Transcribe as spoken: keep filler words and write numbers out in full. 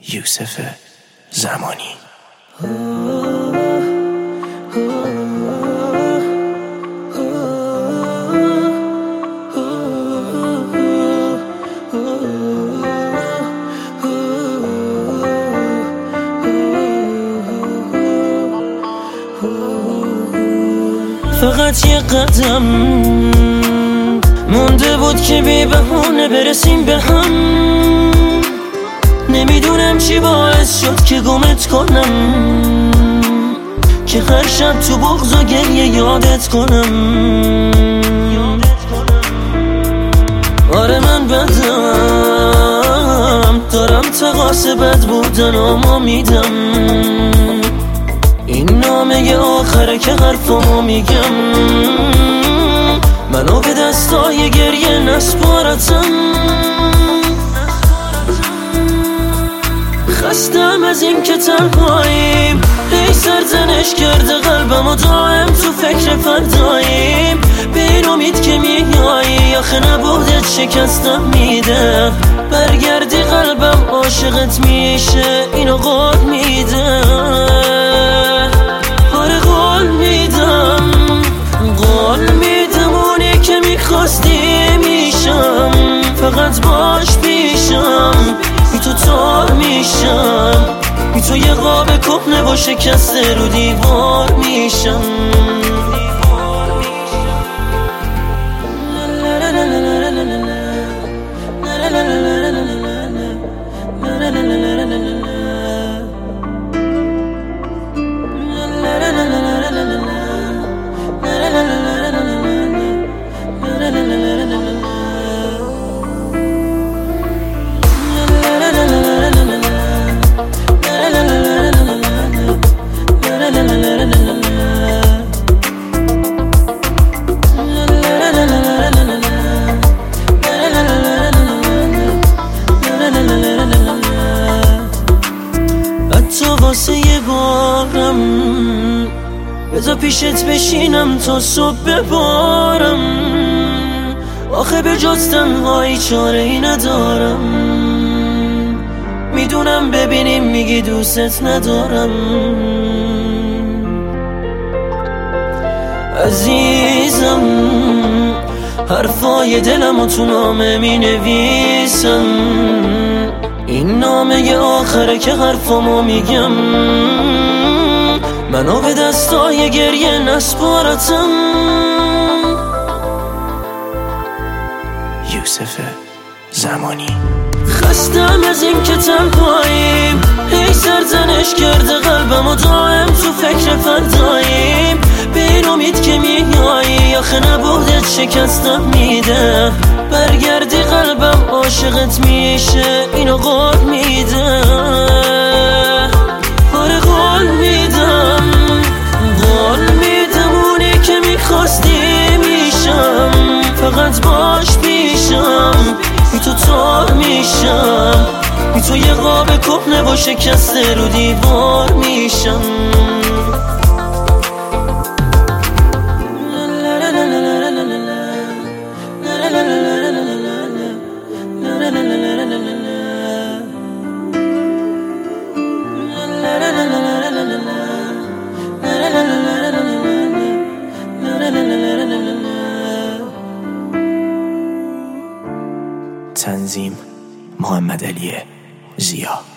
یوسف زمانی. فقط یه قدم مونده بود که بی بهونه برسیم به هم. نمیدونم چی باعث شد که گمت کنم، که هر شب تو بغض و گریه یادت کنم. آره من بدم، دارم تقاص بد بودن اما میدم. این نامه آخره که حرفمو میگم. منو به دستای گریه نسپارتم. خستم از این که تنهاییم، هی سرزنش کرده قلبم و دائم تو فکر فرداییم. به این امید که میایی، آخه نبودت شکستم میده. برگردی قلبم عاشقت میشه، اینو قول میده. آره قول میدم، قول میدم اونی که میخواستی میشم. فقط باش پیشم، بی تو تار میشم. بی تو یه قاب کهنه و شکسته رو دیوار میشم. تو واسه یه بارم بذار پیشت بشینم تا صبح ببارم. آخه به جز تنهایی چاره ای ندارم. میدونم ببینیم میگی دوست ندارم. عزیزم حرفای دلم و تو نامه می نویسم. این نامه آخره که حرفمو میگم. منو به دستای گریه نسپارتم. یوسف زمانی. خستم از این که تنهاییم، هی سرزنش کرده قلبم و دائم تو فکر فرداییم. به این امید که میایی، آخه نبودت شکستم میده. برگردی قلبم عاشقت میشه، اینو قول میده. آره قول میدم، قول میدم اونی که میخواستی میشم. فقط باش پیشم، بی تو تار میشم. بی تو یه قاب کهنه و شکسته رو دیوار میشم. تنظیم محمد علی ضیا.